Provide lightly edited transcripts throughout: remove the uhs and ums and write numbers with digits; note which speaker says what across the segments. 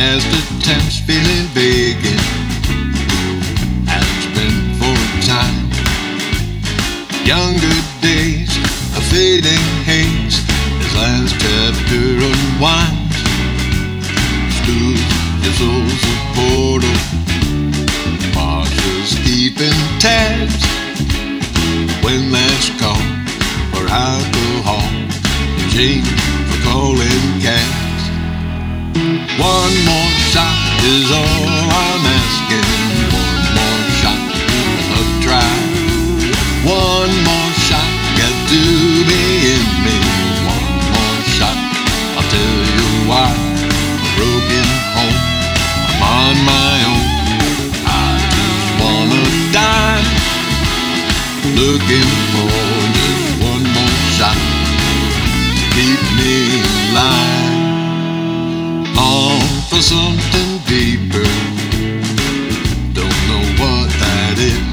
Speaker 1: Past attempts feeling vacant, hasn't been for a time. Younger days, a fading haze, his last chapter unwinds. Stood his old supporter, Marsha's keeping tabs. When last call for alcohol, Jane for calling cabs. One more shot is all I'm asking. One more shot, another try. One more shot, got to be in me. One more shot, I'll tell you why. A broken home, I'm on my own. I just wanna die, looking for just one more shot to keep me alive. Long for something deeper, don't know what that is.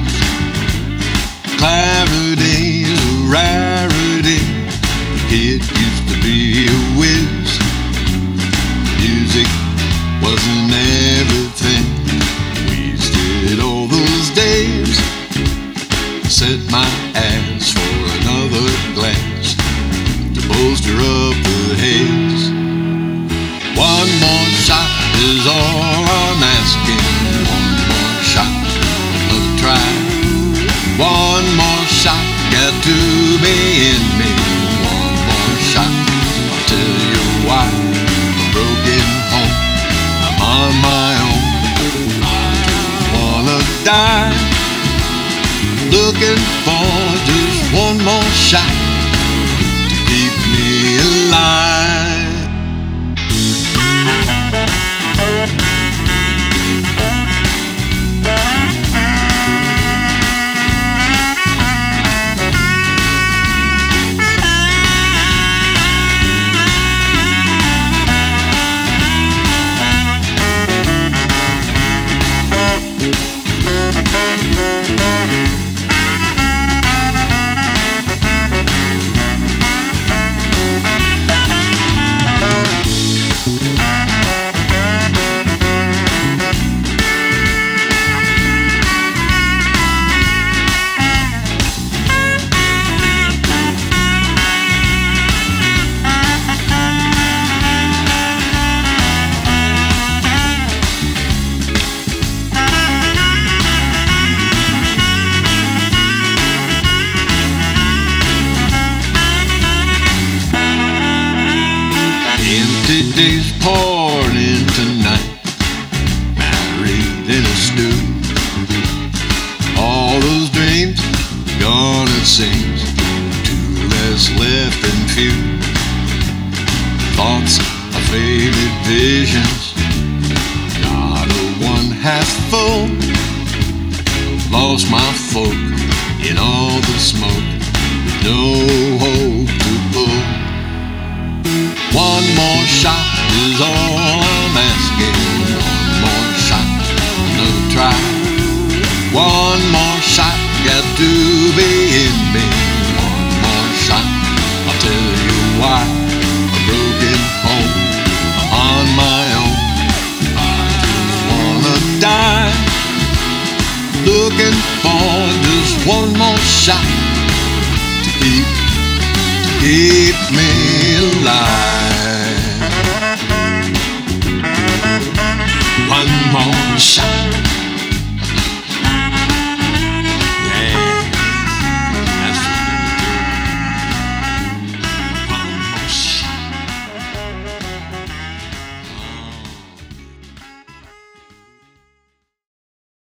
Speaker 1: Clarity is a rarity, the kid used to be a whiz. Music wasn't everything, wasted all those days. Set my ass for another glass to bolster up the haze. One more shot is all I'm asking. One more shot, another try. One more shot, got to be in me. One more shot, I'll tell you why. A broken home, I'm on my own. I just wanna die, looking for just one more shot to keep me alive. Empty days poured into night, married in a stew. All those dreams gone, it seems, two less left and few. Thoughts of faded visions, not a one half full. Lost my folk in all the smoke, with no hope to pull. One more shot is all I'm asking. One more shot, another try. One more shot, got to be in me. One more shot, I'll tell you why. A broken home, I'm on my own. I just wanna die, looking for just one more shot to keep me alive. One more shot.